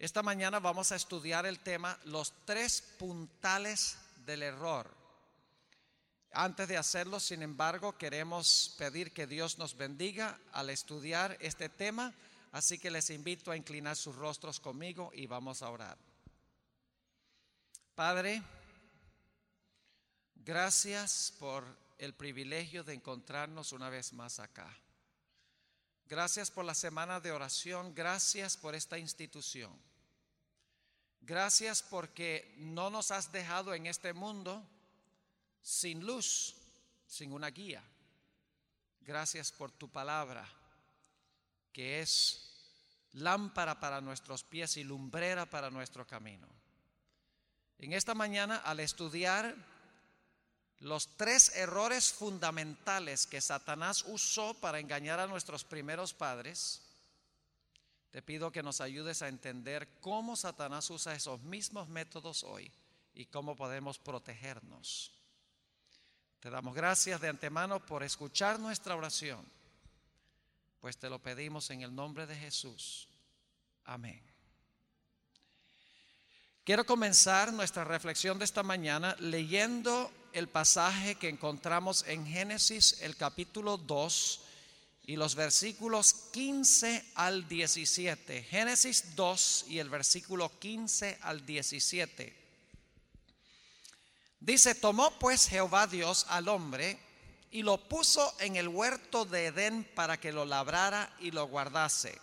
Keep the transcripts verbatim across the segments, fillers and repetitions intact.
Esta mañana vamos a estudiar el tema los tres puntales del error. Antes de hacerlo, sin embargo, queremos pedir que Dios nos bendiga al estudiar este tema, así que les invito a inclinar sus rostros conmigo y vamos a orar. Padre, gracias por el privilegio de encontrarnos una vez más acá. Gracias por la semana de oración, gracias por esta institución. Gracias porque no nos has dejado en este mundo sin luz, sin una guía. Gracias por tu palabra, que es lámpara para nuestros pies y lumbrera para nuestro camino. En esta mañana, al estudiar los tres errores fundamentales que Satanás usó para engañar a nuestros primeros padres, te pido que nos ayudes a entender cómo Satanás usa esos mismos métodos hoy y cómo podemos protegernos. Te damos gracias de antemano por escuchar nuestra oración, pues te lo pedimos en el nombre de Jesús. Amén. Quiero comenzar nuestra reflexión de esta mañana leyendo el pasaje que encontramos en Génesis, el capítulo dos y los versículos quince al diecisiete. Génesis dos y el versículo quince al diecisiete. Dice: tomó pues Jehová Dios al hombre y lo puso en el huerto de Edén para que lo labrara y lo guardase.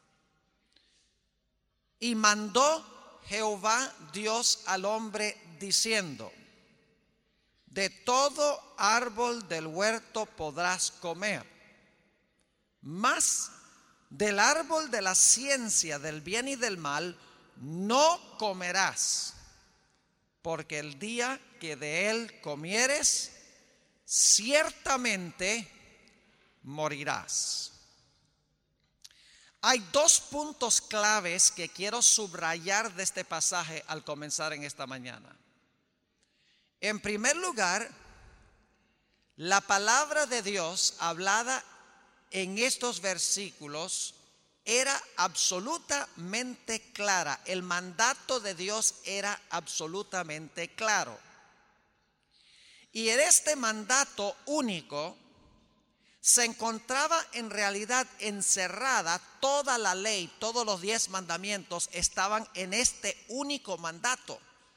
Y mandó Jehová Dios al hombre diciendo: de todo árbol del huerto podrás comer, mas del árbol de la ciencia del bien y del mal no comerás, porque el día que de él comieres, ciertamente morirás. Hay dos puntos claves que quiero subrayar de este pasaje al comenzar en esta mañana. En primer lugar, la palabra de Dios hablada en estos versículos era absolutamente clara. El mandato de Dios era absolutamente claro. Y en este mandato único se encontraba en realidad encerrada toda la ley, todos los diez mandamientos estaban en este único mandato.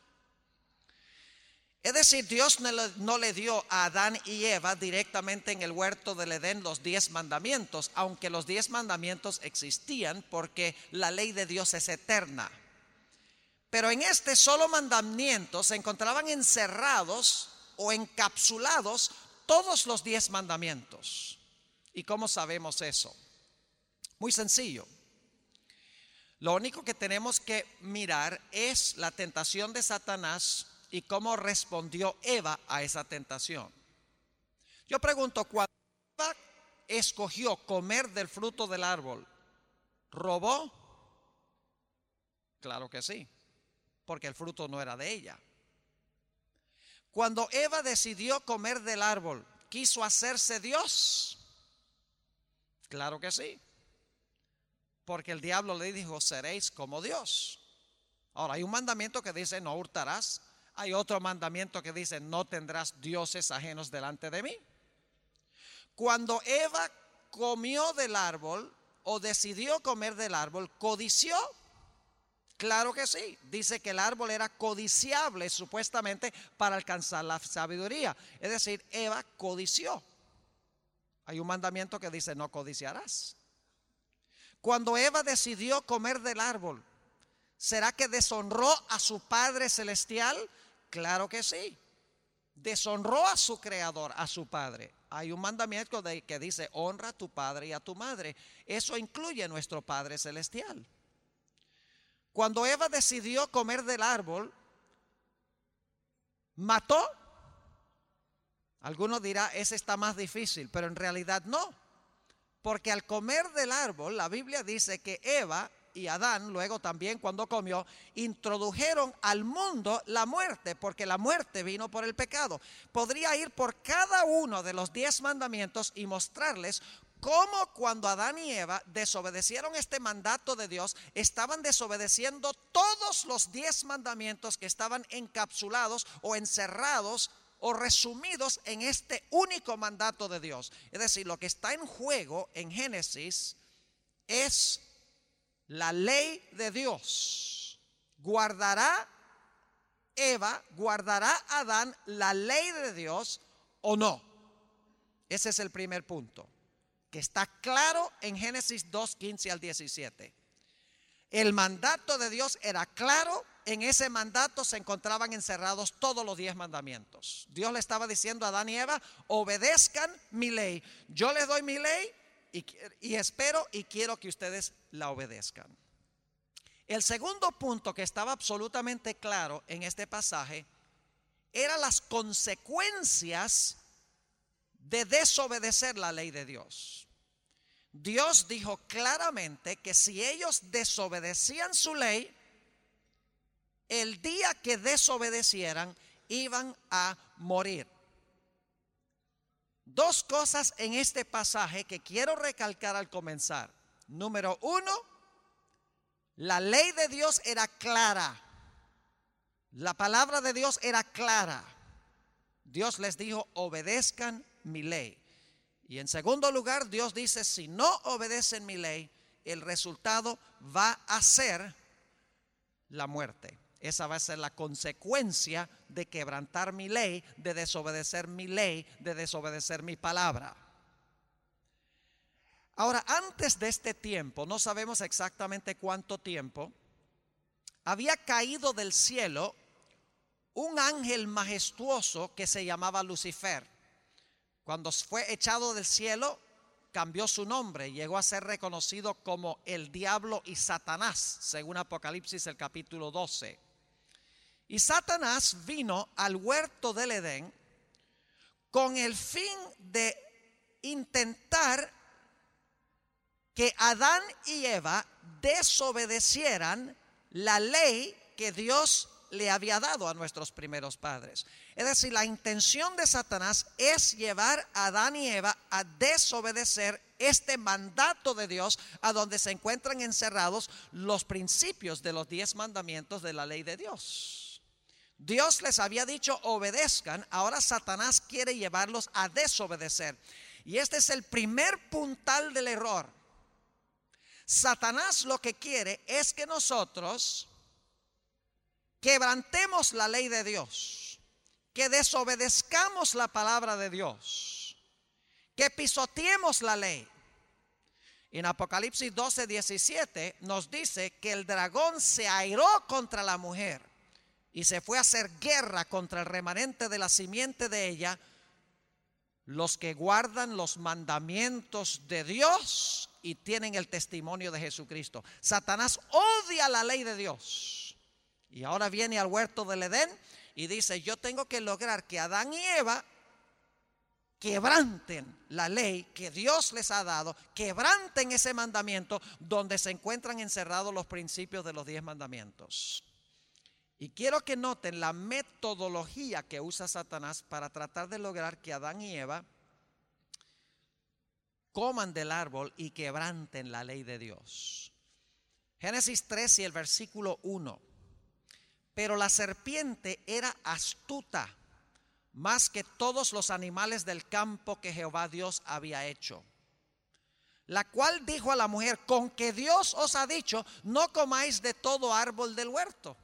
Es decir, Dios no le, no le dio a Adán y Eva directamente en el huerto del Edén los diez mandamientos, aunque los diez mandamientos existían porque la ley de Dios es eterna. Pero en este solo mandamiento se encontraban encerrados o encapsulados todos los diez mandamientos. ¿Y cómo sabemos eso? Muy sencillo. Lo único que tenemos que mirar es la tentación de Satanás y cómo respondió Eva a esa tentación. Yo pregunto, cuando Eva escogió comer del fruto del árbol, ¿robó? Claro que sí, porque el fruto no era de ella. Cuando Eva decidió comer del árbol, ¿quiso hacerse Dios? Claro que sí, porque el diablo le dijo: seréis como Dios. Ahora, hay un mandamiento que dice: no hurtarás. Hay otro mandamiento que dice: no tendrás dioses ajenos delante de mí. Cuando Eva comió del árbol o decidió comer del árbol, ¿codició? Claro que sí. Dice que el árbol era codiciable supuestamente para alcanzar la sabiduría. Es decir, Eva codició. Hay un mandamiento que dice: no codiciarás. Cuando Eva decidió comer del árbol, ¿será que deshonró a su Padre Celestial? Claro que sí. Deshonró a su Creador, a su Padre. Hay un mandamiento de, que dice: honra a tu padre y a tu madre. Eso incluye a nuestro Padre Celestial. Cuando Eva decidió comer del árbol, ¿mató? Alguno dirá: ese está más difícil, pero en realidad no. Porque al comer del árbol, la Biblia dice que Eva y Adán, luego también cuando comió, introdujeron al mundo la muerte, porque la muerte vino por el pecado. Podría ir por cada uno de los diez mandamientos y mostrarles cómo cuando Adán y Eva desobedecieron este mandato de Dios, estaban desobedeciendo todos los diez mandamientos que estaban encapsulados o encerrados o resumidos en este único mandato de Dios. Es decir, lo que está en juego en Génesis es la ley de Dios. ¿Guardará Eva, guardará Adán la ley de Dios o no? Ese es el primer punto, que está claro en Génesis dos, quince al diecisiete. El mandato de Dios era claro. En ese mandato se encontraban encerrados todos los diez mandamientos. Dios le estaba diciendo a Adán y Eva: obedezcan mi ley. Yo les doy mi ley y, y espero y quiero que ustedes la obedezcan. El segundo punto que estaba absolutamente claro en este pasaje eran las consecuencias de desobedecer la ley de Dios. Dios dijo claramente que si ellos desobedecían su ley, el día que desobedecieran iban a morir. Dos cosas en este pasaje que quiero recalcar al comenzar. Número uno, la ley de Dios era clara. La palabra de Dios era clara. Dios les dijo: obedezcan mi ley. Y en segundo lugar, Dios dice: si no obedecen mi ley, el resultado va a ser la muerte. Esa va a ser la consecuencia de quebrantar mi ley, de desobedecer mi ley, de desobedecer mi palabra. Ahora, antes de este tiempo, no sabemos exactamente cuánto tiempo, había caído del cielo un ángel majestuoso que se llamaba Lucifer. Cuando fue echado del cielo, cambió su nombre, llegó a ser reconocido como el diablo y Satanás, según Apocalipsis el capítulo doce. Y Satanás vino al huerto del Edén con el fin de intentar que Adán y Eva desobedecieran la ley que Dios le había dado a nuestros primeros padres. Es decir, la intención de Satanás es llevar a Adán y Eva a desobedecer este mandato de Dios, a donde se encuentran encerrados los principios de los diez mandamientos de la ley de Dios. Dios les había dicho: obedezcan. Ahora Satanás quiere llevarlos a desobedecer. Y este es el primer puntal del error. Satanás lo que quiere es que nosotros quebrantemos la ley de Dios, que desobedezcamos la palabra de Dios, que pisoteemos la ley. En Apocalipsis doce, diecisiete nos dice que el dragón se airó contra la mujer y se fue a hacer guerra contra el remanente de la simiente de ella, los que guardan los mandamientos de Dios y tienen el testimonio de Jesucristo. Satanás odia la ley de Dios. Y ahora viene al huerto del Edén y dice: yo tengo que lograr que Adán y Eva quebranten la ley que Dios les ha dado, quebranten ese mandamiento donde se encuentran encerrados los principios de los diez mandamientos. Y quiero que noten la metodología que usa Satanás para tratar de lograr que Adán y Eva coman del árbol y quebranten la ley de Dios. Génesis tres y el versículo uno. Pero la serpiente era astuta más que todos los animales del campo que Jehová Dios había hecho, la cual dijo a la mujer: con que Dios os ha dicho, no comáis de todo árbol del huerto.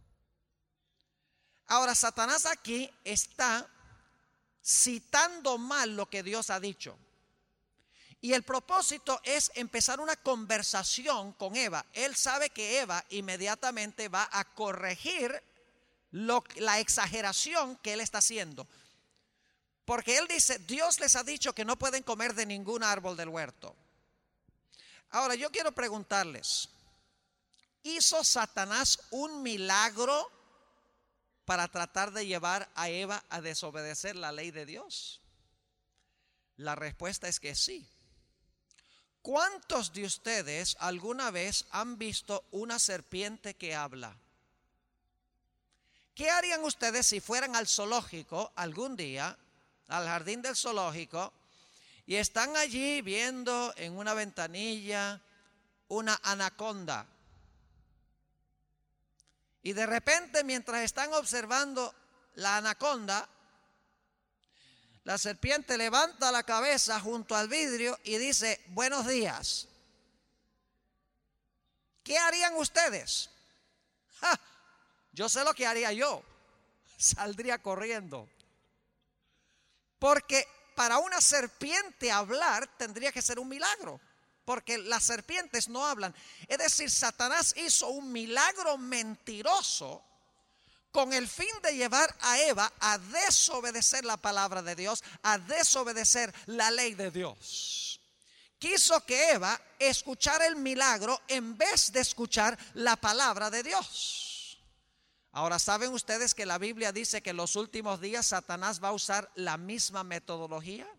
Ahora, Satanás aquí está citando mal lo que Dios ha dicho. Y el propósito es empezar una conversación con Eva. Él sabe que Eva inmediatamente va a corregir lo, la exageración que él está haciendo. Porque él dice: Dios les ha dicho que no pueden comer de ningún árbol del huerto. Ahora, yo quiero preguntarles: ¿hizo Satanás un milagro para tratar de llevar a Eva a desobedecer la ley de Dios? La respuesta es que sí. ¿Cuántos de ustedes alguna vez han visto una serpiente que habla? ¿Qué harían ustedes si fueran al zoológico algún día, al jardín del zoológico, Y están allí viendo en una ventanilla una anaconda. Y de repente, mientras están observando la anaconda, la serpiente levanta la cabeza junto al vidrio y dice: buenos días. ¿Qué harían ustedes? ¡Ja! Yo sé lo que haría yo. Saldría corriendo. Porque para una serpiente hablar tendría que ser un milagro. Porque las serpientes no hablan. Es decir, Satanás hizo un milagro mentiroso con el fin de llevar a Eva a desobedecer la palabra de Dios, a desobedecer la ley de Dios. Quiso que Eva escuchara el milagro en vez de escuchar la palabra de Dios. Ahora, ¿saben ustedes que la Biblia dice que en los últimos días Satanás va a usar la misma metodología?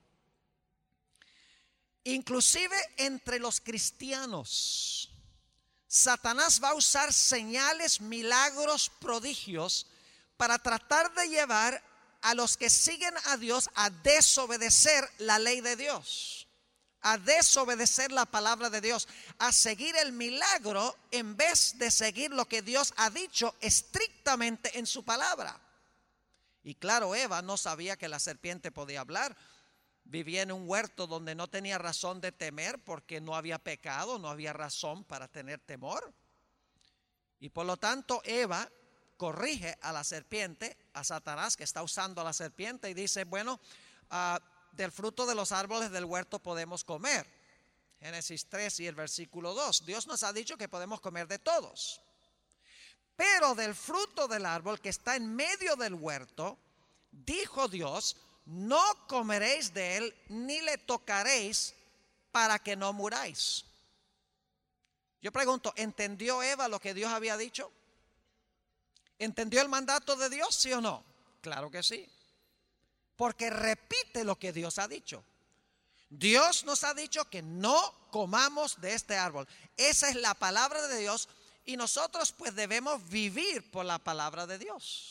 Inclusive entre los cristianos, Satanás va a usar señales, milagros, prodigios para tratar de llevar a los que siguen a Dios a desobedecer la ley de Dios, a desobedecer la palabra de Dios, a seguir el milagro en vez de seguir lo que Dios ha dicho estrictamente en su palabra. Y claro, Eva no sabía que la serpiente podía hablar. Vivía en un huerto donde no tenía razón de temer porque no había pecado, no había razón para tener temor. Y por lo tanto Eva corrige a la serpiente, a Satanás que está usando a la serpiente, y dice: bueno, uh, del fruto de los árboles del huerto podemos comer. Génesis tres y el versículo dos. Dios nos ha dicho que podemos comer de todos. Pero del fruto del árbol que está en medio del huerto, dijo Dios: no comeréis de él, ni le tocaréis, para que no muráis. Yo pregunto, ¿entendió Eva lo que Dios había dicho? ¿Entendió el mandato de Dios, sí o no? Claro que sí. Porque repite lo que Dios ha dicho. Dios nos ha dicho que no comamos de este árbol. Esa es la palabra de Dios y nosotros pues debemos vivir por la palabra de Dios.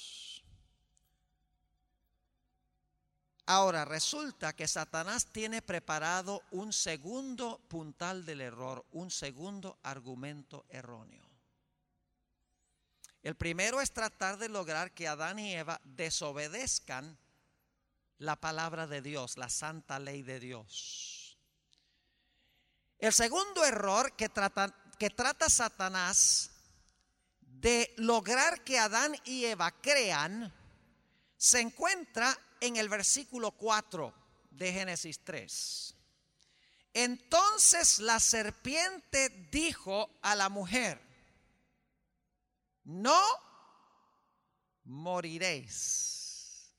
Ahora resulta que Satanás tiene preparado un segundo puntal del error, un segundo argumento erróneo. El primero es tratar de lograr que Adán y Eva desobedezcan la palabra de Dios, la santa ley de Dios. El segundo error que trata, que trata Satanás de lograr que Adán y Eva crean se encuentra en el versículo cuatro de Génesis tres. Entonces la serpiente dijo a la mujer: no moriréis.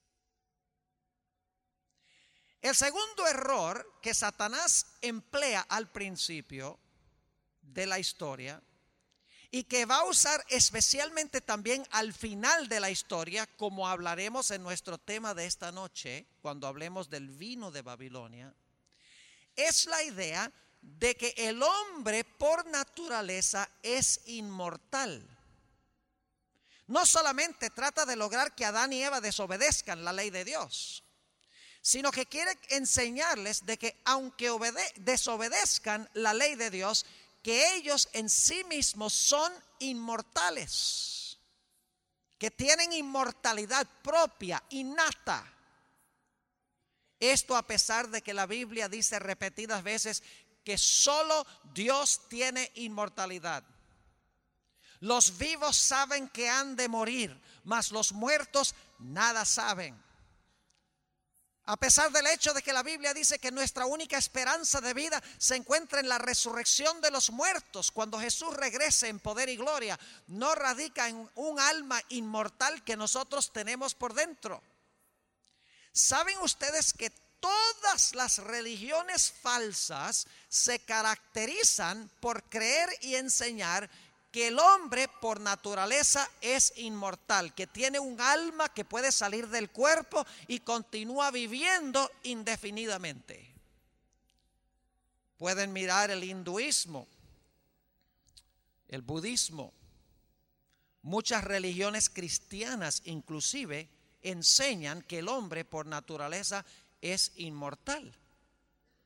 El segundo error que Satanás emplea al principio de la historia y que va a usar especialmente también al final de la historia, como hablaremos en nuestro tema de esta noche, cuando hablemos del vino de Babilonia, es la idea de que el hombre por naturaleza es inmortal. No solamente trata de lograr que Adán y Eva desobedezcan la ley de Dios, sino que quiere enseñarles de que aunque obede- desobedezcan la ley de Dios, que ellos en sí mismos son inmortales, que tienen inmortalidad propia, innata. Esto a pesar de que la Biblia dice repetidas veces que solo Dios tiene inmortalidad. Los vivos saben que han de morir, mas los muertos nada saben. A pesar del hecho de que la Biblia dice que nuestra única esperanza de vida se encuentra en la resurrección de los muertos, cuando Jesús regrese en poder y gloria, no radica en un alma inmortal que nosotros tenemos por dentro. ¿Saben ustedes que todas las religiones falsas se caracterizan por creer y enseñar que el hombre por naturaleza es inmortal, que tiene un alma que puede salir del cuerpo y continúa viviendo indefinidamente? Pueden mirar el hinduismo, el budismo, muchas religiones cristianas inclusive enseñan que el hombre por naturaleza es inmortal.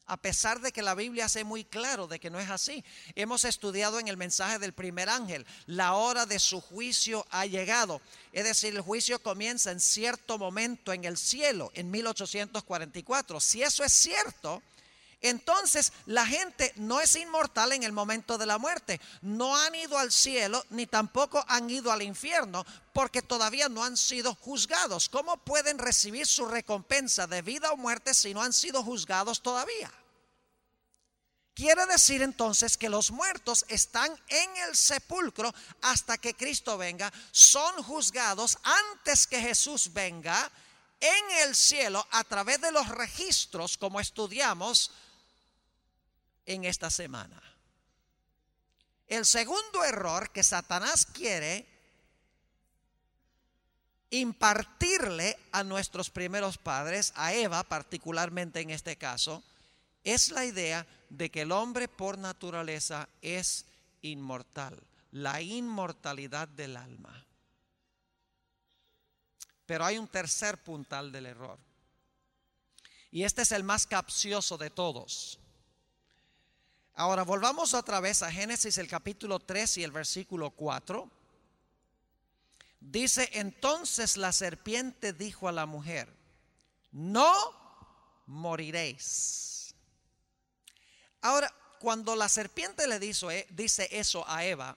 a pesar de que la Biblia hace muy claro de que no es así. Hemos estudiado en el mensaje del primer ángel, la hora de su juicio ha llegado. Es decir, el juicio comienza en cierto momento en el cielo, en mil ochocientos cuarenta y cuatro. Si eso es cierto, entonces la gente no es inmortal en el momento de la muerte. No han ido al cielo ni tampoco han ido al infierno porque todavía no han sido juzgados. ¿Cómo pueden recibir su recompensa de vida o muerte si no han sido juzgados todavía? Quiere decir entonces que los muertos están en el sepulcro hasta que Cristo venga. Son juzgados antes que Jesús venga en el cielo a través de los registros, como estudiamos en esta semana. El segundo error que Satanás quiere impartirle a nuestros primeros padres, a Eva particularmente en este caso, es la idea de que el hombre por naturaleza es inmortal, la inmortalidad del alma. Pero hay un tercer puntal del error, y este es el más capcioso de todos. Ahora volvamos otra vez a Génesis el capítulo tres y el versículo cuatro. Dice: entonces la serpiente dijo a la mujer: no moriréis. Ahora, cuando la serpiente le dice, dice eso a Eva,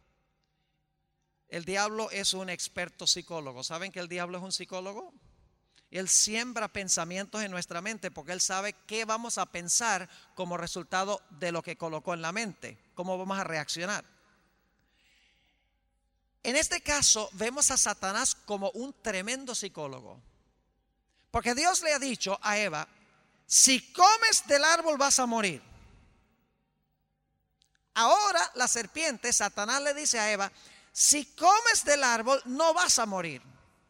el diablo es un experto psicólogo. ¿Saben que el diablo es un psicólogo? Él siembra pensamientos en nuestra mente porque él sabe qué vamos a pensar como resultado de lo que colocó en la mente, cómo vamos a reaccionar. En este caso vemos a Satanás como un tremendo psicólogo, porque Dios le ha dicho a Eva: si comes del árbol vas a morir. Ahora la serpiente, Satanás, le dice a Eva: si comes del árbol no vas a morir.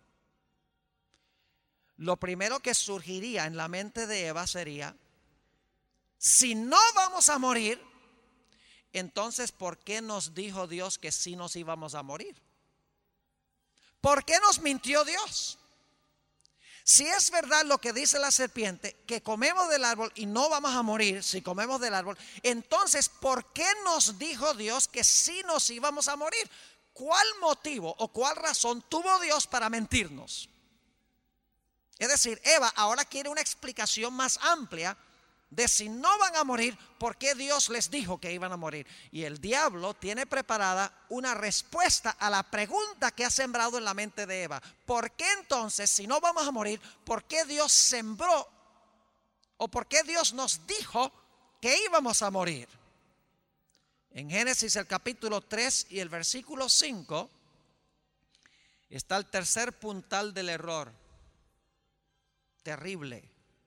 Lo primero que surgiría en la mente de Eva sería: si no vamos a morir, entonces ¿por qué nos dijo Dios que sí nos íbamos a morir? ¿Por qué nos mintió Dios? Si es verdad lo que dice la serpiente, que comemos del árbol y no vamos a morir si comemos del árbol, entonces ¿por qué nos dijo Dios que sí nos íbamos a morir? ¿Cuál motivo o cuál razón tuvo Dios para mentirnos? Es decir, Eva ahora quiere una explicación más amplia de si no van a morir, ¿por qué Dios les dijo que iban a morir? Y el diablo tiene preparada una respuesta a la pregunta que ha sembrado en la mente de Eva. ¿Por qué entonces, si no vamos a morir, por qué Dios sembró o por qué Dios nos dijo que íbamos a morir? En Génesis el capítulo tres y el versículo cinco está el tercer puntal del error. Terrible.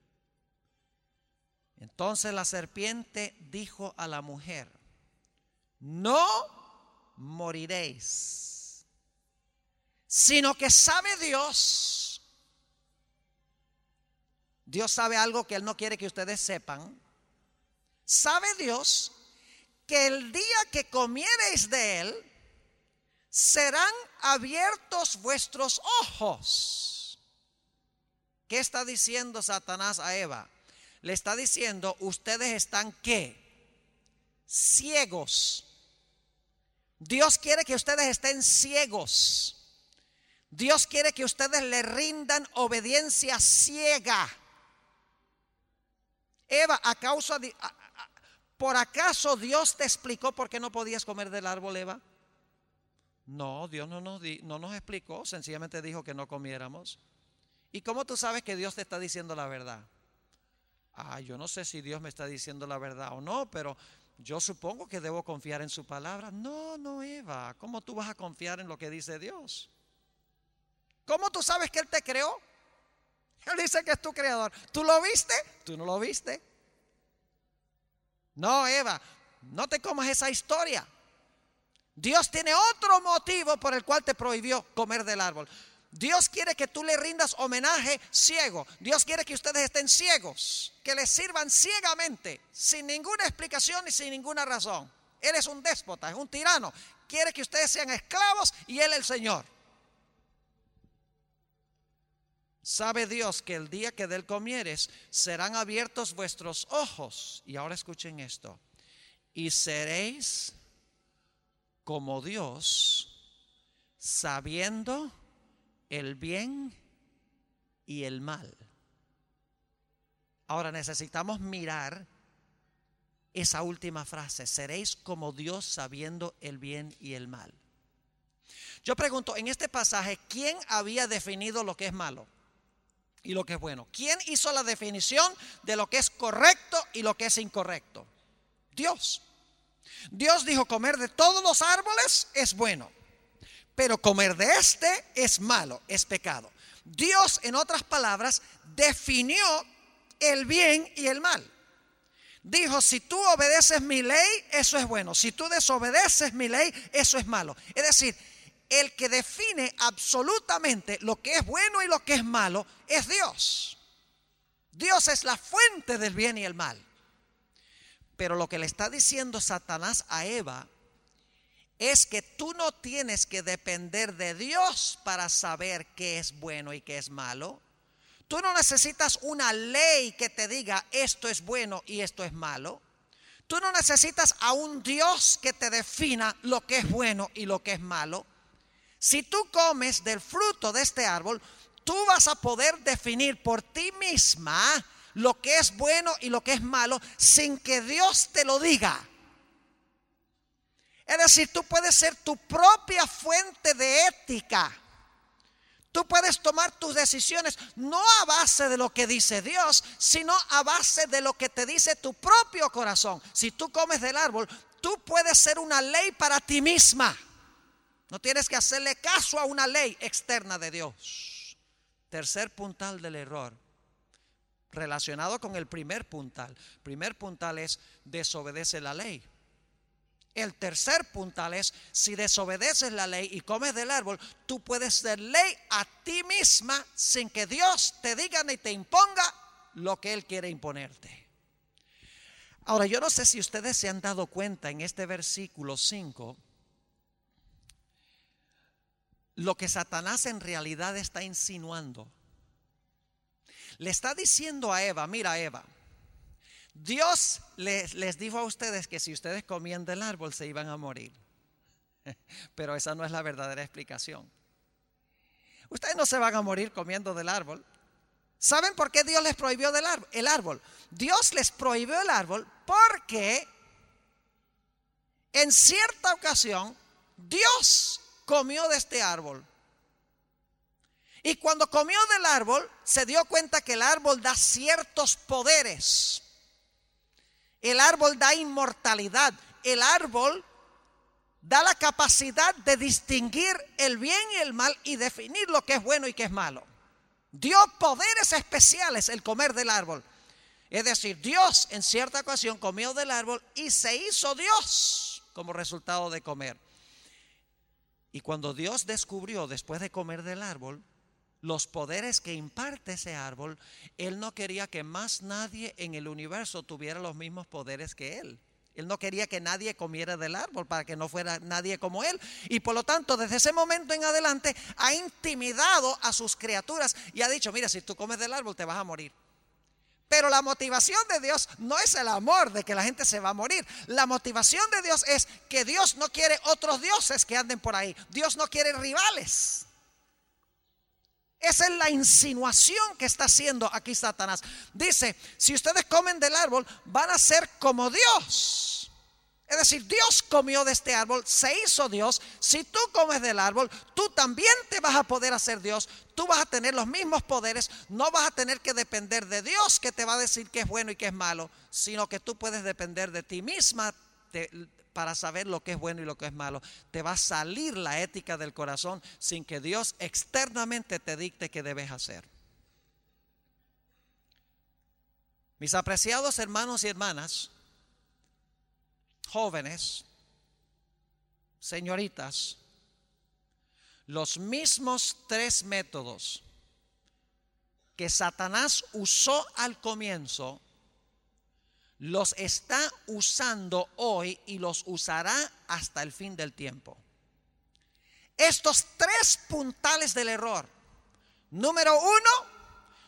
Entonces la serpiente dijo a la mujer: no moriréis, sino que sabe Dios. Dios sabe algo que Él no quiere que ustedes sepan. Sabe Dios que el día que comiereis de Él, serán abiertos vuestros ojos. ¿Qué está diciendo Satanás a Eva? Le está diciendo: ustedes están ¿qué? Ciegos. Dios quiere que ustedes estén ciegos. Dios quiere que ustedes le rindan obediencia ciega. Eva, a causa de, a, a, ¿por acaso Dios te explicó por qué no podías comer del árbol, Eva? No, Dios no nos, di, no nos explicó, sencillamente dijo que no comiéramos. ¿Y cómo tú sabes que Dios te está diciendo la verdad? Ah, yo no sé si Dios me está diciendo la verdad o no, pero yo supongo que debo confiar en su palabra. No, no, Eva, ¿cómo tú vas a confiar en lo que dice Dios? ¿Cómo tú sabes que Él te creó? Él dice que es tu creador. ¿Tú lo viste? ¿Tú no lo viste? No, Eva, no te comas esa historia. Dios tiene otro motivo por el cual te prohibió comer del árbol. Dios quiere que tú le rindas homenaje ciego. Dios quiere que ustedes estén ciegos, que le sirvan ciegamente, sin ninguna explicación y sin ninguna razón. Él es un déspota, es un tirano. Quiere que ustedes sean esclavos y Él el Señor. sabe Dios que el día que del comieres serán abiertos vuestros ojos. Y ahora escuchen esto. Y seréis como Dios, sabiendo el bien y el mal. Ahora necesitamos mirar esa última frase. Seréis como Dios sabiendo el bien y el mal. Yo pregunto, en este pasaje, ¿quién había definido lo que es malo y lo que es bueno? ¿Quién hizo la definición de lo que es correcto y lo que es incorrecto? Dios. Dios dijo, comer de todos los árboles es bueno, pero comer de este es malo, es pecado. Dios, en otras palabras, definió el bien y el mal. Dijo, si tú obedeces mi ley, eso es bueno. Si tú desobedeces mi ley, eso es malo. Es decir, el que define absolutamente lo que es bueno y lo que es malo es Dios. Dios es la fuente del bien y el mal. Pero lo que le está diciendo Satanás a Eva es que tú no tienes que depender de Dios para saber qué es bueno y qué es malo. Tú no necesitas una ley que te diga esto es bueno y esto es malo. Tú no necesitas a un Dios que te defina lo que es bueno y lo que es malo. Si tú comes del fruto de este árbol, tú vas a poder definir por ti misma lo que es bueno y lo que es malo sin que Dios te lo diga. Es decir, tú puedes ser tu propia fuente de ética. Tú puedes tomar tus decisiones no a base de lo que dice Dios, sino a base de lo que te dice tu propio corazón. Si tú comes del árbol, tú puedes ser una ley para ti misma. No tienes que hacerle caso a una ley externa de Dios. Tercer puntal del error, relacionado con el primer puntal. Primer puntal es desobedece la ley. El tercer puntal es si desobedeces la ley y comes del árbol, tú puedes ser ley a ti misma sin que Dios te diga ni te imponga lo que Él quiere imponerte. Ahora, yo no sé si ustedes se han dado cuenta en este versículo cinco, lo que Satanás en realidad está insinuando. Le está diciendo a Eva, mira Eva, Dios les, les dijo a ustedes que si ustedes comían del árbol se iban a morir. Pero esa no es la verdadera explicación. Ustedes no se van a morir comiendo del árbol. ¿Saben por qué Dios les prohibió del árbol, el árbol? Dios les prohibió el árbol porque en cierta ocasión Dios comió de este árbol. Y cuando comió del árbol se dio cuenta que el árbol da ciertos poderes. El árbol da inmortalidad. El árbol da la capacidad de distinguir el bien y el mal y definir lo que es bueno y que es malo. Dio poderes especiales el comer del árbol. Es decir, Dios en cierta ocasión comió del árbol y se hizo Dios como resultado de comer. Y cuando Dios descubrió después de comer del árbol los poderes que imparte ese árbol, Él no quería que más nadie en el universo tuviera los mismos poderes que Él. Él no quería que nadie comiera del árbol para que no fuera nadie como Él. Y por lo tanto, desde ese momento en adelante, ha intimidado a sus criaturas y ha dicho, mira, si tú comes del árbol te vas a morir. Pero la motivación de Dios no es el amor de que la gente se va a morir. La motivación de Dios es que Dios no quiere otros dioses que anden por ahí. Dios no quiere rivales. Esa es la insinuación que está haciendo aquí Satanás. Dice, si ustedes comen del árbol, van a ser como Dios. Es decir, Dios comió de este árbol, se hizo Dios. Si tú comes del árbol, tú también te vas a poder hacer Dios. Tú vas a tener los mismos poderes. No vas a tener que depender de Dios que te va a decir qué es bueno y qué es malo, sino que tú puedes depender de ti misma te, para saber lo que es bueno y lo que es malo. Te va a salir la ética del corazón sin que Dios externamente te dicte qué debes hacer. Mis apreciados hermanos y hermanas, jóvenes, señoritas, los mismos tres métodos que Satanás usó al comienzo, los está usando hoy y los usará hasta el fin del tiempo. Estos tres puntales del error. Número uno,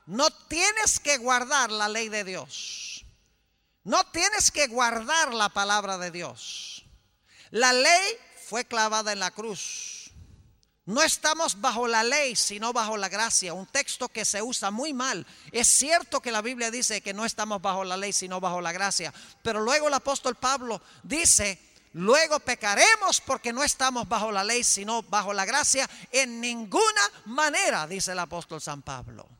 no tienes que guardar la ley de Dios. No tienes que guardar la palabra de Dios. La ley fue clavada en la cruz. No estamos bajo la ley, sino bajo la gracia. Un texto que se usa muy mal. Es cierto que la Biblia dice que no estamos bajo la ley, sino bajo la gracia. Pero luego el apóstol Pablo dice, luego pecaremos porque no estamos bajo la ley, sino bajo la gracia. En ninguna manera, dice el apóstol San Pablo.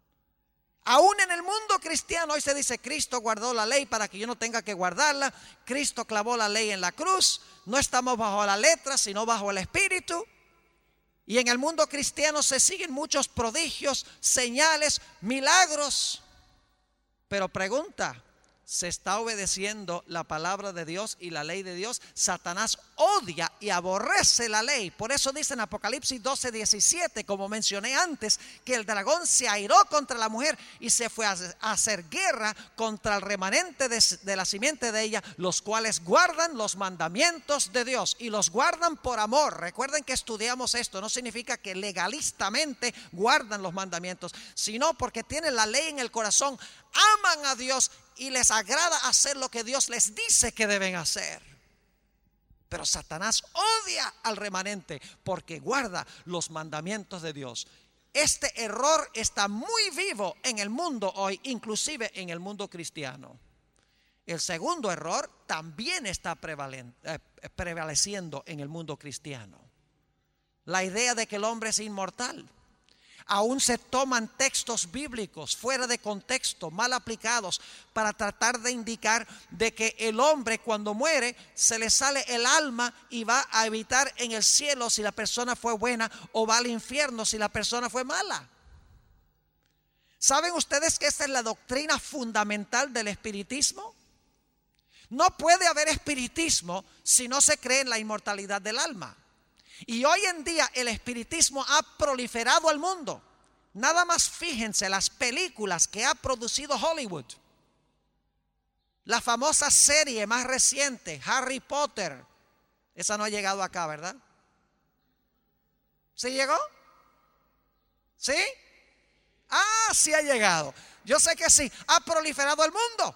Aún en el mundo cristiano hoy se dice, Cristo guardó la ley para que yo no tenga que guardarla. Cristo clavó la ley en la cruz. No estamos bajo la letra, sino bajo el espíritu. Y en el mundo cristiano se siguen muchos prodigios, señales, milagros. Pero pregunta, ¿se está obedeciendo la palabra de Dios y la ley de Dios? Satanás odia y aborrece la ley. Por eso dice en Apocalipsis doce, diecisiete, como mencioné antes, que el dragón se airó contra la mujer y se fue a hacer guerra contra el remanente de, de la simiente de ella, los cuales guardan los mandamientos de Dios y los guardan por amor. Recuerden que estudiamos esto, no significa que legalistamente guardan los mandamientos, sino porque tienen la ley en el corazón, aman a Dios y les agrada hacer lo que Dios les dice que deben hacer. Pero Satanás odia al remanente porque guarda los mandamientos de Dios. Este error está muy vivo en el mundo hoy, inclusive en el mundo cristiano. El segundo error también está prevaleciendo en el mundo cristiano. La idea de que el hombre es inmortal. Aún se toman textos bíblicos fuera de contexto, mal aplicados, para tratar de indicar de que el hombre cuando muere se le sale el alma y va a habitar en el cielo si la persona fue buena, o va al infierno si la persona fue mala. ¿Saben ustedes que esta es la doctrina fundamental del espiritismo? No puede haber espiritismo si no se cree en la inmortalidad del alma. Y hoy en día el espiritismo ha proliferado al mundo. Nada más fíjense las películas que ha producido Hollywood. La famosa serie más reciente, Harry Potter. Esa no ha llegado acá, ¿verdad? ¿Sí llegó? ¿Sí? Ah, sí ha llegado. Yo sé que sí, ha proliferado al mundo.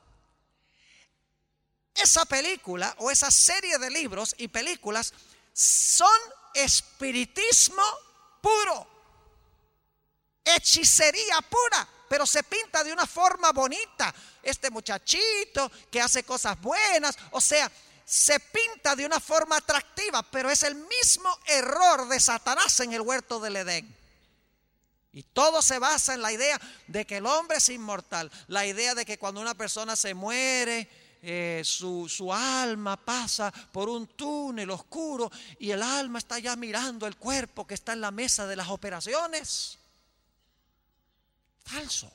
Esa película o esa serie de libros y películas son espiritismo puro, hechicería pura, pero se pinta de una forma bonita. Este muchachito que hace cosas buenas, o sea, se pinta de una forma atractiva, pero es el mismo error de Satanás en el huerto del Edén. Y todo se basa en la idea de que el hombre es inmortal, la idea de que cuando una persona se muere, Eh, su, su alma pasa por un túnel oscuro y el alma está ya mirando el cuerpo que está en la mesa de las operaciones. Falso.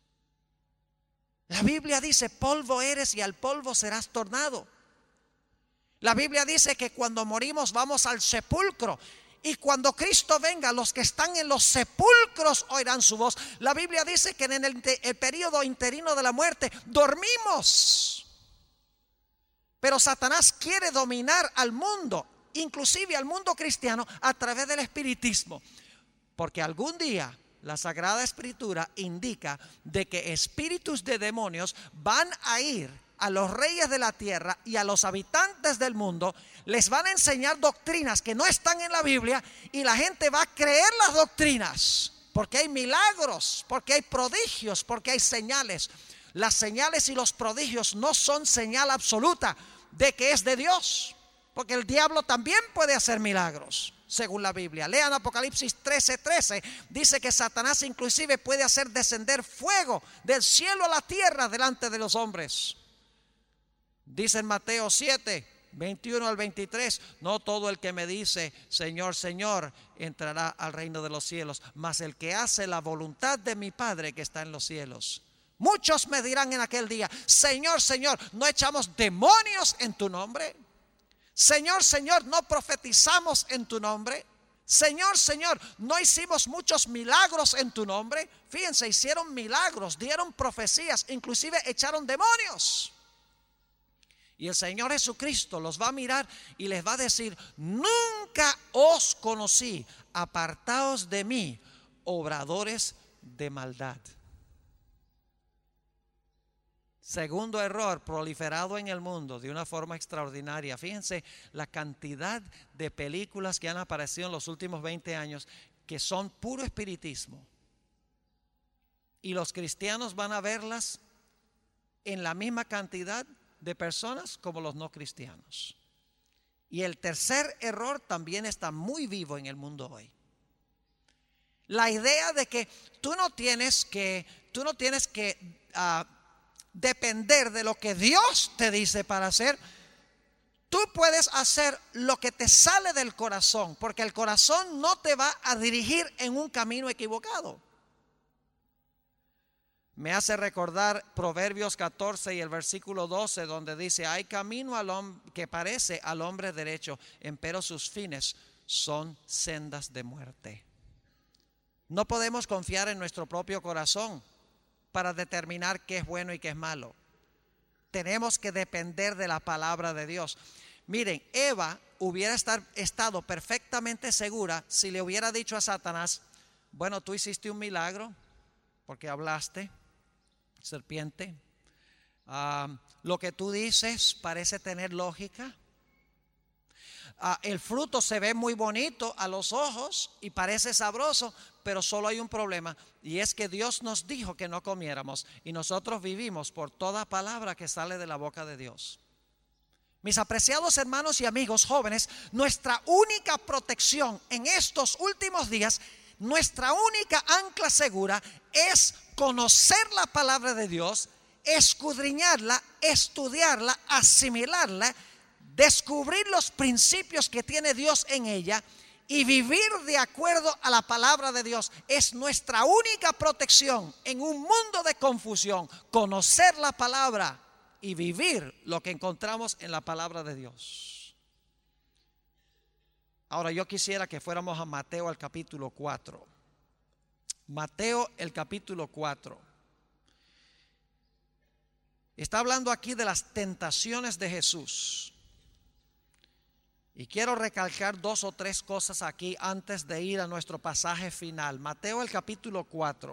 La Biblia dice, polvo eres y al polvo serás tornado. La Biblia dice que cuando morimos vamos al sepulcro. Y cuando Cristo venga, los que están en los sepulcros oirán su voz. La Biblia dice que en el, el periodo interino de la muerte dormimos. Pero Satanás quiere dominar al mundo, inclusive al mundo cristiano, a través del espiritismo. Porque algún día la Sagrada Escritura indica de que espíritus de demonios van a ir a los reyes de la tierra y a los habitantes del mundo. Les van a enseñar doctrinas que no están en la Biblia y la gente va a creer las doctrinas. Porque hay milagros, porque hay prodigios, porque hay señales. Las señales y los prodigios no son señal absoluta de que es de Dios, porque el diablo también puede hacer milagros, según la Biblia. Lean Apocalipsis trece, trece. Dice que Satanás inclusive puede hacer descender fuego del cielo a la tierra delante de los hombres. Dice en Mateo siete, veintiuno al veintitrés, no todo el que me dice Señor, Señor entrará al reino de los cielos, mas el que hace la voluntad de mi Padre que está en los cielos. Muchos me dirán en aquel día, Señor, Señor, ¿no echamos demonios en tu nombre? Señor, Señor, ¿no profetizamos en tu nombre? Señor, Señor, ¿no hicimos muchos milagros en tu nombre? Fíjense, hicieron milagros, dieron profecías, inclusive echaron demonios. Y el Señor Jesucristo los va a mirar y les va a decir, nunca os conocí, apartaos de mí, obradores de maldad. Segundo error, proliferado en el mundo de una forma extraordinaria. Fíjense la cantidad de películas que han aparecido en los últimos veinte años que son puro espiritismo. Y los cristianos van a verlas en la misma cantidad de personas como los no cristianos. Y el tercer error también está muy vivo en el mundo hoy. La idea de que tú no tienes que, tú no tienes que uh, depender de lo que Dios te dice para hacer. Tú puedes hacer lo que te sale del corazón, porque el corazón no te va a dirigir en un camino equivocado. Me hace recordar Proverbios catorce y el versículo doce, donde dice: hay camino al hombre que parece al hombre derecho, empero sus fines son sendas de muerte. No podemos confiar en nuestro propio corazón para determinar qué es bueno y qué es malo. Tenemos que depender de la palabra de Dios. Miren, Eva hubiera estar, estado perfectamente segura si le hubiera dicho a Satanás: bueno, tú hiciste un milagro porque hablaste, serpiente. Uh, lo que tú dices parece tener lógica. Uh, el fruto se ve muy bonito a los ojos y parece sabroso, pero solo hay un problema, y es que Dios nos dijo que no comiéramos, y nosotros vivimos por toda palabra que sale de la boca de Dios. Mis apreciados hermanos y amigos jóvenes, nuestra única protección en estos últimos días, nuestra única ancla segura es conocer la palabra de Dios, escudriñarla, estudiarla, asimilarla, descubrir los principios que tiene Dios en ella y vivir de acuerdo a la palabra de Dios. Es nuestra única protección en un mundo de confusión, conocer la palabra y vivir lo que encontramos en la palabra de Dios. Ahora yo quisiera que fuéramos a Mateo al capítulo cuatro. Mateo el capítulo cuatro. Está hablando aquí de las tentaciones de Jesús. Y quiero recalcar dos o tres cosas aquí antes de ir a nuestro pasaje final. Mateo el capítulo cuatro.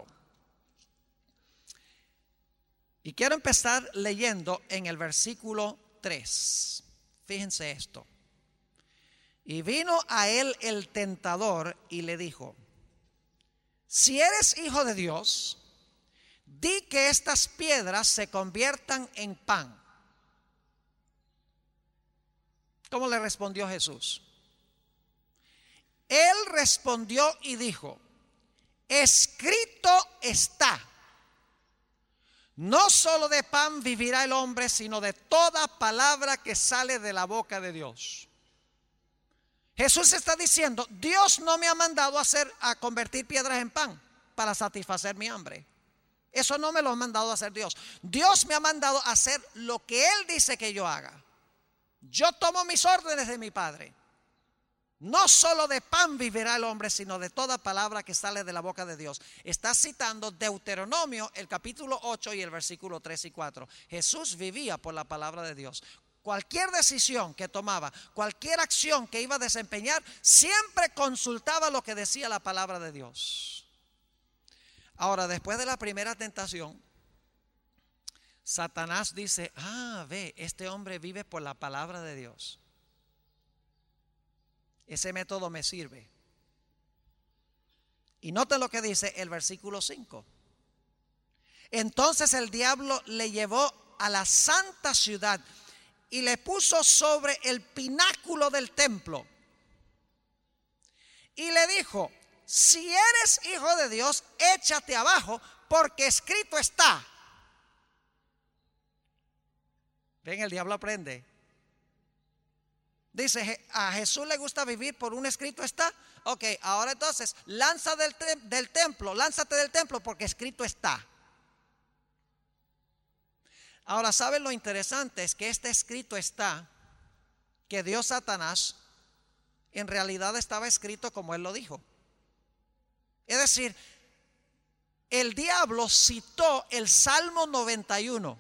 Y quiero empezar leyendo en el versículo tres. Fíjense esto. Y vino a él el tentador y le dijo: si eres hijo de Dios, di que estas piedras se conviertan en pan. ¿Cómo le respondió Jesús? Él respondió y dijo: escrito está, no solo de pan vivirá el hombre, sino de toda palabra que sale de la boca de Dios. Jesús está diciendo: Dios no me ha mandado a hacer, a convertir piedras en pan para satisfacer mi hambre. Eso no me lo ha mandado a hacer Dios. Dios me ha mandado a hacer lo que Él dice que yo haga. Yo tomo mis órdenes de mi Padre. No solo de pan vivirá el hombre, sino de toda palabra que sale de la boca de Dios. Está citando Deuteronomio, el capítulo ocho y el versículo tres y cuatro. Jesús vivía por la palabra de Dios. Cualquier decisión que tomaba, cualquier acción que iba a desempeñar, siempre consultaba lo que decía la palabra de Dios. Ahora, después de la primera tentación, Satanás dice: ah, ve, este hombre vive por la palabra de Dios. Ese método me sirve. Y noten lo que dice el versículo cinco. Entonces el diablo le llevó a la santa ciudad y le puso sobre el pináculo del templo. Y le dijo: si eres hijo de Dios, échate abajo, porque escrito está. Ven, el diablo aprende. Dice: a Jesús le gusta vivir por un escrito está. Ok, ahora entonces, lanza del, te- del templo, lánzate del templo porque escrito está. Ahora, ¿saben lo interesante? Es que este escrito está, que dio Satanás, en realidad estaba escrito como él lo dijo. Es decir, el diablo citó el Salmo noventa y uno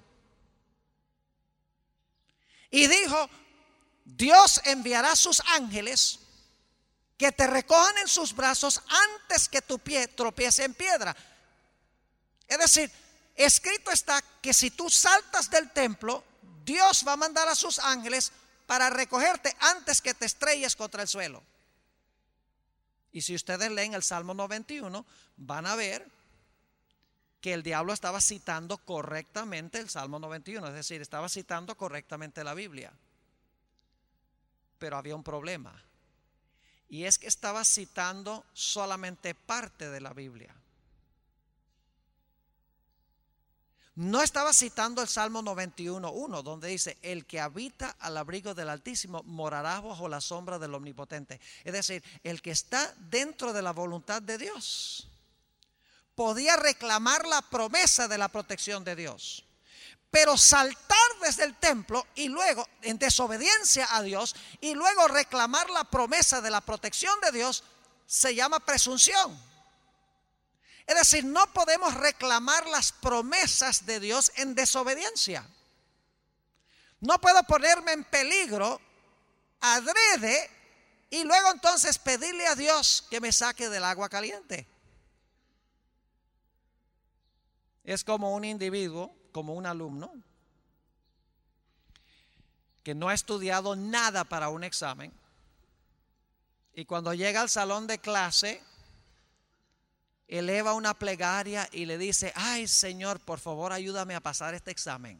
y dijo: Dios enviará sus ángeles que te recojan en sus brazos antes que tu pie tropiece en piedra. Es decir, escrito está que si tú saltas del templo, Dios va a mandar a sus ángeles para recogerte antes que te estrelles contra el suelo. Y si ustedes leen el Salmo noventa y uno, van a ver que el diablo estaba citando correctamente el Salmo noventa y uno, es decir, estaba citando correctamente la Biblia. Pero había un problema, y es que estaba citando solamente parte de la Biblia. No estaba citando el Salmo noventa y uno, uno, donde dice: el que habita al abrigo del Altísimo morará bajo la sombra del Omnipotente. Es decir, el que está dentro de la voluntad de Dios podía reclamar la promesa de la protección de Dios. Pero saltar desde el templo y luego en desobediencia a Dios y luego reclamar la promesa de la protección de Dios se llama presunción. Es decir, no podemos reclamar las promesas de Dios en desobediencia. No puedo ponerme en peligro adrede y luego entonces pedirle a Dios que me saque del agua caliente. Es como un individuo, como un alumno que no ha estudiado nada para un examen, y cuando llega al salón de clase eleva una plegaria y le dice: ay, Señor, por favor ayúdame a pasar este examen.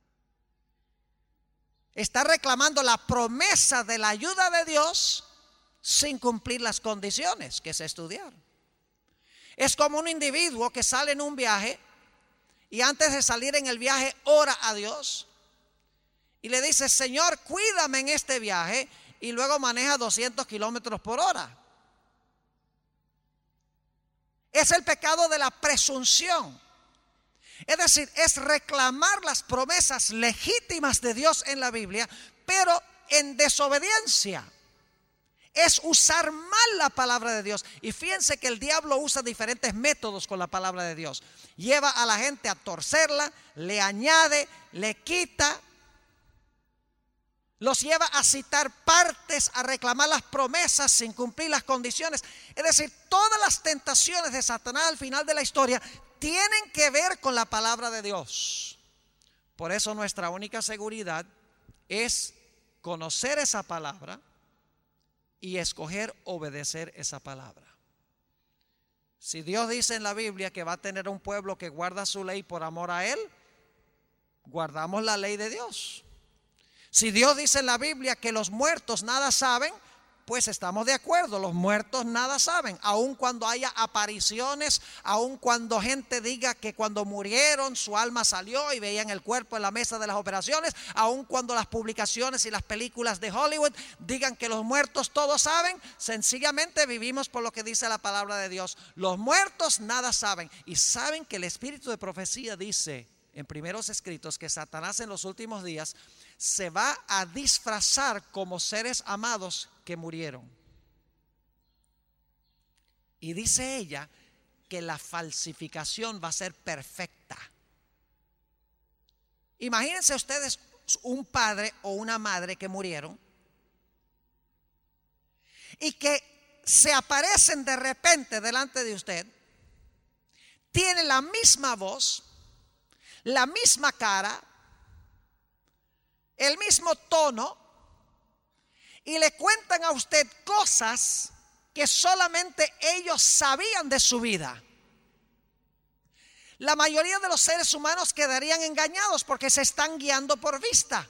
Está reclamando la promesa de la ayuda de Dios sin cumplir las condiciones, que es estudiar. Es como un individuo que sale en un viaje y antes de salir en el viaje ora a Dios y le dice: Señor, cuídame en este viaje, y luego maneja doscientos kilómetros por hora. Es el pecado de la presunción. Es decir, es reclamar las promesas legítimas de Dios en la Biblia, pero en desobediencia. Es usar mal la palabra de Dios. Y fíjense que el diablo usa diferentes métodos con la palabra de Dios. Lleva a la gente a torcerla, le añade, le quita, los lleva a citar partes, a reclamar las promesas sin cumplir las condiciones. Es decir, todas las tentaciones de Satanás al final de la historia tienen que ver con la palabra de Dios. Por eso nuestra única seguridad es conocer esa palabra y escoger obedecer esa palabra. Si Dios dice en la Biblia que va a tener un pueblo que guarda su ley por amor a Él, guardamos la ley de Dios. Si Dios dice en la Biblia que los muertos nada saben, pues estamos de acuerdo, los muertos nada saben. Aun cuando haya apariciones, aun cuando gente diga que cuando murieron su alma salió y veían el cuerpo en la mesa de las operaciones, aun cuando las publicaciones y las películas de Hollywood digan que los muertos todos saben, sencillamente vivimos por lo que dice la palabra de Dios. Los muertos nada saben. Y saben que el espíritu de profecía dice en primeros escritos que Satanás en los últimos días se va a disfrazar como seres amados que murieron. Y dice ella que la falsificación va a ser perfecta. Imagínense ustedes un padre o una madre que murieron y que se aparecen de repente delante de usted, tienen la misma voz, la misma cara, el mismo tono, y le cuentan a usted cosas que solamente ellos sabían de su vida. La mayoría de los seres humanos quedarían engañados porque se están guiando por vista.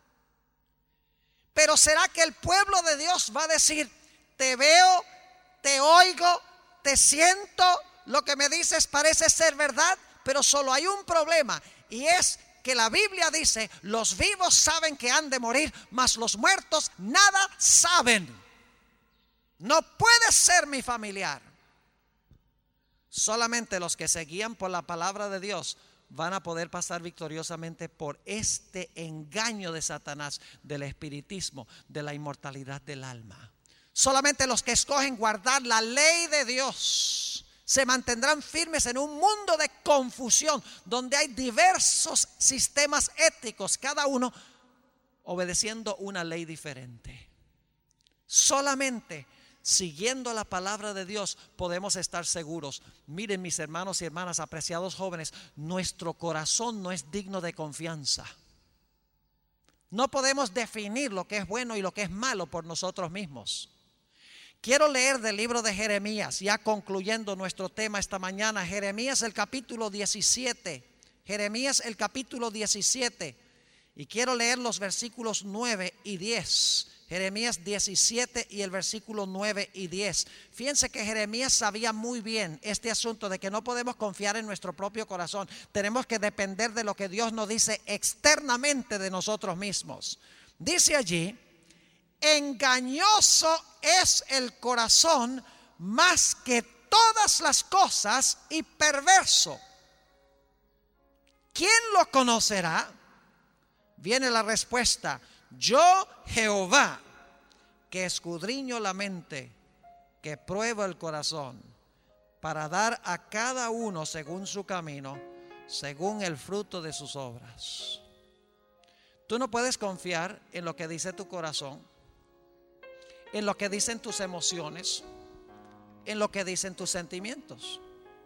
Pero ¿será que el pueblo de Dios va a decir: te veo, te oigo, te siento, lo que me dices parece ser verdad? Pero solo hay un problema, y es que la Biblia dice: los vivos saben que han de morir, mas los muertos nada saben. No puede ser mi familiar. Solamente los que se guían por la palabra de Dios van a poder pasar victoriosamente por este engaño de Satanás, del espiritismo, de la inmortalidad del alma. Solamente los que escogen guardar la ley de Dios se mantendrán firmes en un mundo de confusión, donde hay diversos sistemas éticos, cada uno obedeciendo una ley diferente. Solamente siguiendo la palabra de Dios, podemos estar seguros. Miren, mis hermanos y hermanas, apreciados jóvenes, nuestro corazón no es digno de confianza. No podemos definir lo que es bueno y lo que es malo por nosotros mismos. Quiero leer del libro de Jeremías, ya concluyendo nuestro tema esta mañana. Jeremías el capítulo diecisiete. Jeremías el capítulo diecisiete. Y quiero leer los versículos nueve y diez. Jeremías diecisiete y el versículo nueve y diez. Fíjense que Jeremías sabía muy bien este asunto de que no podemos confiar en nuestro propio corazón. Tenemos que depender de lo que Dios nos dice externamente de nosotros mismos. Dice allí: engañoso es el corazón más que todas las cosas y perverso. ¿Quién lo conocerá? Viene la respuesta: yo, Jehová, que escudriño la mente, que pruebo el corazón, para dar a cada uno según su camino, según el fruto de sus obras. Tú no puedes confiar en lo que dice tu corazón, en lo que dicen tus emociones, en lo que dicen tus sentimientos.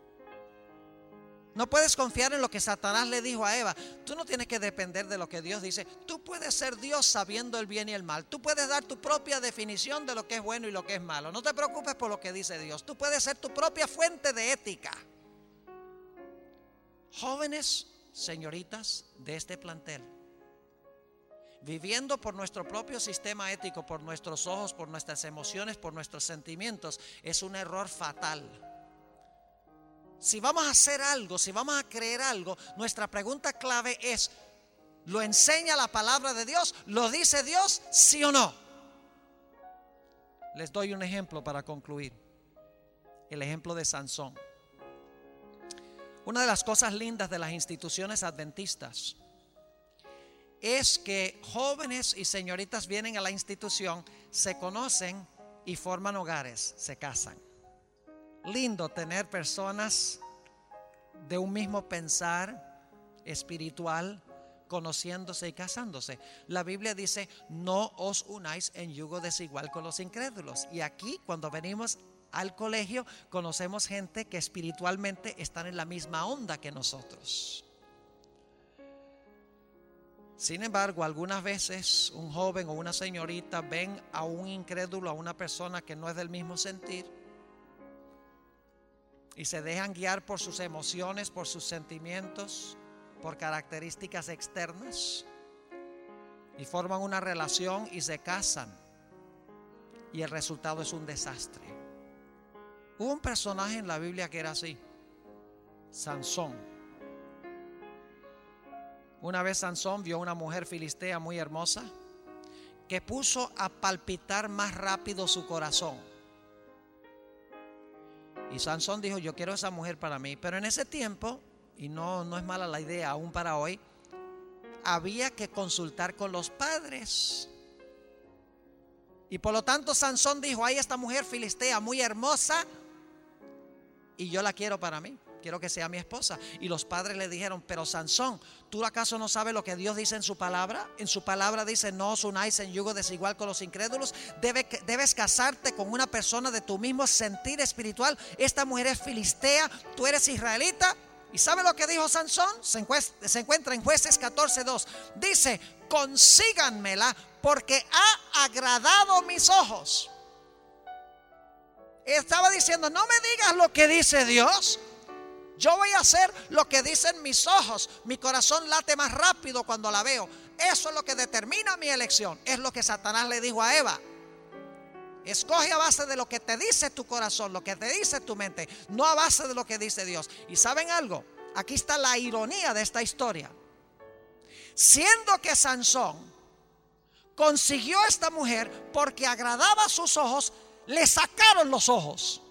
No puedes confiar en lo que Satanás le dijo a Eva. Tú no tienes que depender de lo que Dios dice. Tú puedes ser Dios sabiendo el bien y el mal. Tú puedes dar tu propia definición de lo que es bueno y lo que es malo. No te preocupes por lo que dice Dios. Tú puedes ser tu propia fuente de ética. Jóvenes, señoritas de este plantel, viviendo por nuestro propio sistema ético, por nuestros ojos, por nuestras emociones, por nuestros sentimientos, es un error fatal. Si vamos a hacer algo, si vamos a creer algo, nuestra pregunta clave es: ¿lo enseña la palabra de Dios? ¿Lo dice Dios? ¿Sí o no? Les doy un ejemplo para concluir. El ejemplo de Sansón. Una de las cosas lindas de las instituciones adventistas es que jóvenes y señoritas vienen a la institución, se conocen y forman hogares, se casan. Lindo tener personas de un mismo pensar espiritual conociéndose y casándose. La Biblia dice: no os unáis en yugo desigual con los incrédulos. Y aquí, cuando venimos al colegio, conocemos gente que espiritualmente están en la misma onda que nosotros. Sin embargo, algunas veces un joven o una señorita ven a un incrédulo, a una persona que no es del mismo sentir, y se dejan guiar por sus emociones, por sus sentimientos, por características externas, y forman una relación y se casan, y el resultado es un desastre. Hubo un personaje en la Biblia que era así: Sansón. Una vez Sansón vio a una mujer filistea muy hermosa que puso a palpitar más rápido su corazón. Y Sansón dijo: yo quiero a esa mujer para mí. Pero en ese tiempo, y no, no es mala la idea aún para hoy, había que consultar con los padres. Y por lo tanto Sansón dijo: hay esta mujer filistea muy hermosa y yo la quiero para mí, quiero que sea mi esposa. Y los padres le dijeron: pero Sansón, ¿tú acaso no sabes lo que Dios dice en su palabra? En su palabra dice: no os unáis en yugo desigual con los incrédulos. Debes, debes casarte con una persona de tu mismo sentir espiritual. Esta mujer es filistea, tú eres israelita. ¿Y sabe lo que dijo Sansón? Se encuentra, se encuentra en Jueces catorce dos. Dice: consíganmela porque ha agradado mis ojos. Estaba diciendo: no me digas lo que dice Dios. Yo voy a hacer lo que dicen mis ojos. Mi corazón late más rápido cuando la veo. Eso es lo que determina mi elección. Es lo que Satanás le dijo a Eva: escoge a base de lo que te dice tu corazón, lo que te dice tu mente, no a base de lo que dice Dios. Y ¿saben algo? Aquí está la ironía de esta historia. Siendo que Sansón consiguió a esta mujer porque agradaba a sus ojos, le sacaron los ojos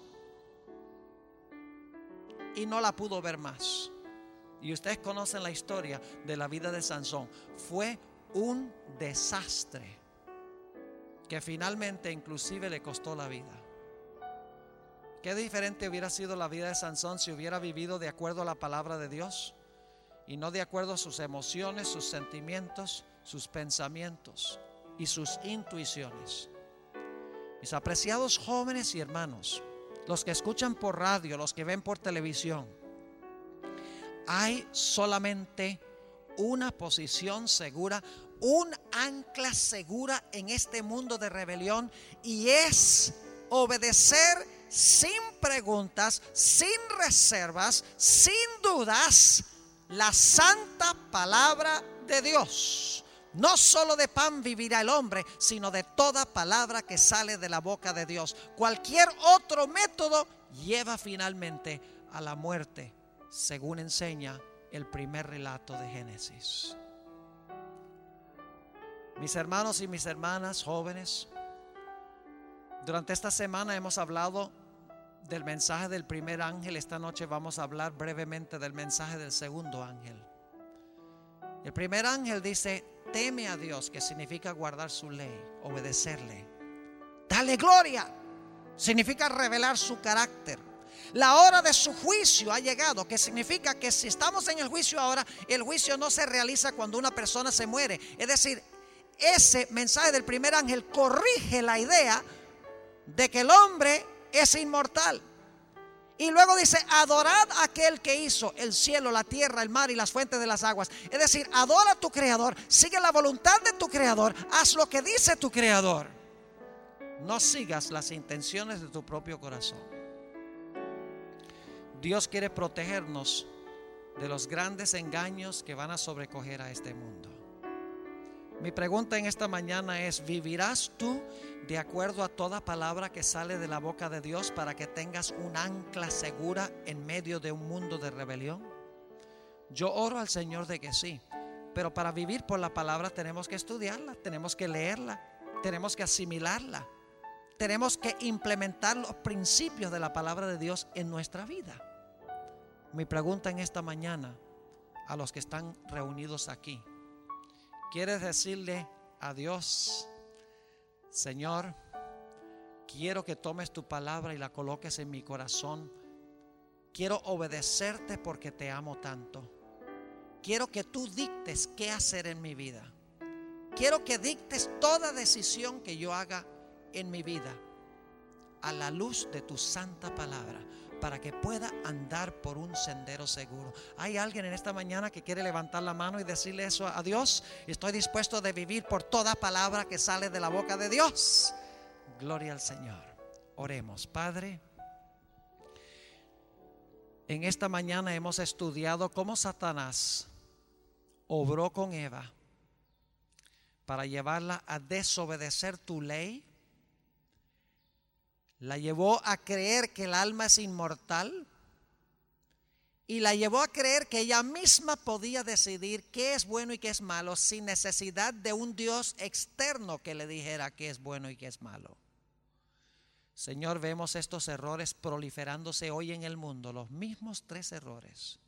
y no la pudo ver más. Y ustedes conocen la historia de la vida de Sansón. Fue un desastre que finalmente inclusive le costó la vida. Qué diferente hubiera sido la vida de Sansón si hubiera vivido de acuerdo a la palabra de Dios y no de acuerdo a sus emociones, sus sentimientos, sus pensamientos y sus intuiciones. Mis apreciados jóvenes y hermanos, los que escuchan por radio, los que ven por televisión, hay solamente una posición segura, un ancla segura en este mundo de rebelión, y es obedecer sin preguntas, sin reservas, sin dudas, la santa palabra de Dios. No solo de pan vivirá el hombre, sino de toda palabra que sale de la boca de Dios. Cualquier otro método lleva finalmente a la muerte, según enseña el primer relato de Génesis. Mis hermanos y mis hermanas jóvenes, durante esta semana hemos hablado del mensaje del primer ángel. Esta noche vamos a hablar brevemente del mensaje del segundo ángel. El primer ángel dice: teme a Dios, que significa guardar su ley, obedecerle. Dale gloria, significa revelar su carácter. La hora de su juicio ha llegado, que significa que si estamos en el juicio ahora, el juicio no se realiza cuando una persona se muere. Es decir, ese mensaje del primer ángel corrige la idea de que el hombre es inmortal. Y luego dice: adorad a aquel que hizo el cielo, la tierra, el mar y las fuentes de las aguas. Es decir, adora a tu creador, sigue la voluntad de tu creador, haz lo que dice tu creador. No sigas las intenciones de tu propio corazón. Dios quiere protegernos de los grandes engaños que van a sobrecoger a este mundo. Mi pregunta en esta mañana es: ¿vivirás tú de acuerdo a toda palabra que sale de la boca de Dios para que tengas un ancla segura en medio de un mundo de rebelión? Yo oro al Señor de que sí, pero para vivir por la palabra tenemos que estudiarla, tenemos que leerla, tenemos que asimilarla, tenemos que implementar los principios de la palabra de Dios en nuestra vida. Mi pregunta en esta mañana a los que están reunidos aquí: ¿quieres decirle a Dios: Señor, quiero que tomes tu palabra y la coloques en mi corazón? Quiero obedecerte porque te amo tanto. Quiero que tú dictes qué hacer en mi vida. Quiero que dictes toda decisión que yo haga en mi vida a la luz de tu santa palabra, para que pueda andar por un sendero seguro. ¿Hay alguien en esta mañana que quiere levantar la mano y decirle eso a Dios? Estoy dispuesto de vivir por toda palabra que sale de la boca de Dios. Gloria al Señor. Oremos. Padre, en esta mañana hemos estudiado cómo Satanás obró con Eva para llevarla a desobedecer tu ley. La llevó a creer que el alma es inmortal y la llevó a creer que ella misma podía decidir qué es bueno y qué es malo sin necesidad de un Dios externo que le dijera qué es bueno y qué es malo. Señor, vemos estos errores proliferándose hoy en el mundo, los mismos tres errores.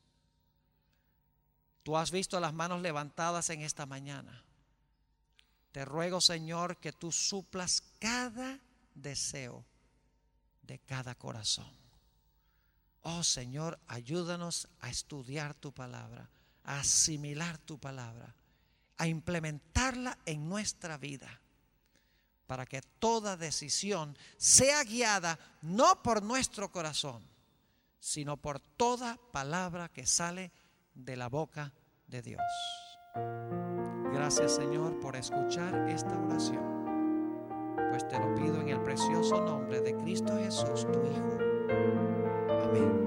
Tú has visto las manos levantadas en esta mañana. Te ruego, Señor, que tú suplas cada deseo de cada corazón. Oh Señor, ayúdanos a estudiar tu palabra, a asimilar tu palabra, a implementarla en nuestra vida, para que toda decisión sea guiada no por nuestro corazón, sino por toda palabra que sale de la boca de Dios. Gracias, Señor, por escuchar esta oración. Pues te lo pido en el precioso nombre de Cristo Jesús, tu Hijo. Amén.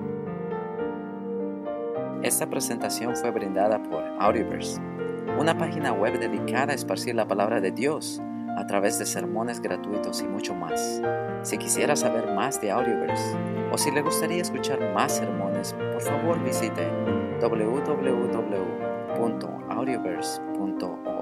Esta presentación fue brindada por Audioverse, una página web dedicada a esparcir la palabra de Dios a través de sermones gratuitos y mucho más. Si quisiera saber más de Audioverse o si le gustaría escuchar más sermones, por favor visite doble u doble u doble u punto audioverse punto org.